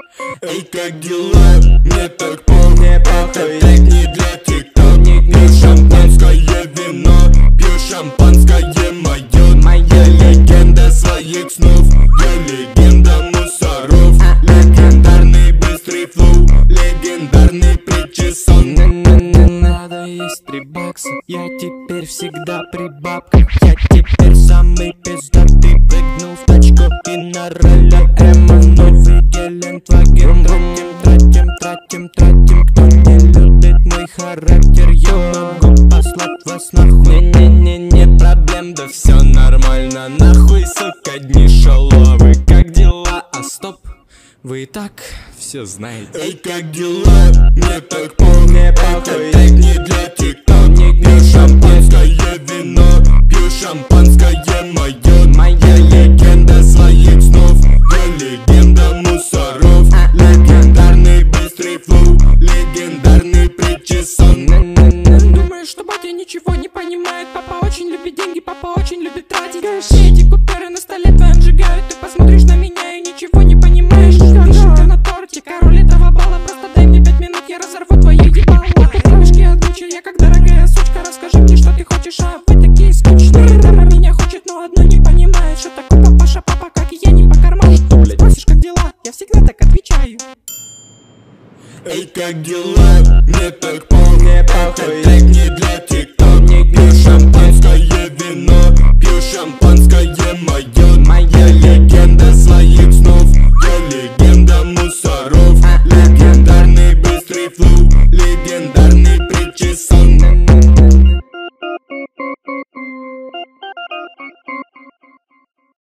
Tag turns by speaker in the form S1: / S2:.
S1: Эй, как дела? Мне так похуй. Этот трек не для тикток. Пью шампанское вино, пью шампанское мое. Моя легенда своих снов, я легенда мусоров. Легендарный быстрый флоу, легендарный причесон.
S2: Надо есть 3 бакса, я теперь всегда при бабках. Я теперь самый пиздатый, прыгнул в тачку и на ролях М0 Гелендваген. Тратим, кто не любит мой характер. Я могу послать вас нахуй. Не проблем, да все нормально. Нахуй, сука, дни шаловы. Как дела? А стоп, вы и так все знаете.
S1: Эй, как дела? Мне так похуй. Этот трек не для тикток. Пью шампанское вино, пью шампанское мое. Моя легенда своих снов, я легенда мусоров. Легендарный быстрый флоу, легендарный причесон.
S2: Думаешь, что батя ничего не понимает? Папа очень любит деньги, папа очень любит тратить. Все эти куперы на столе твоем сжигают. Ты посмотришь на меня и ничего не понимаешь. Вишенка на торте, король этого бала. Просто дай мне 5 минут, я разорву твое ебало. Девушки от Гуччи, я как дорогая сучка. Расскажи мне, что ты хочешь, а вы такие скучные. Мама меня хочет, но одно не понимает. Что такое папаша, папа, как и я, не по карману. Спросишь, как дела? Я всегда так отвечаю.
S1: Эй, как дела? Мне так похуй. Этот трек не для тикток. Пью шампанское вино, пью шампанское мое.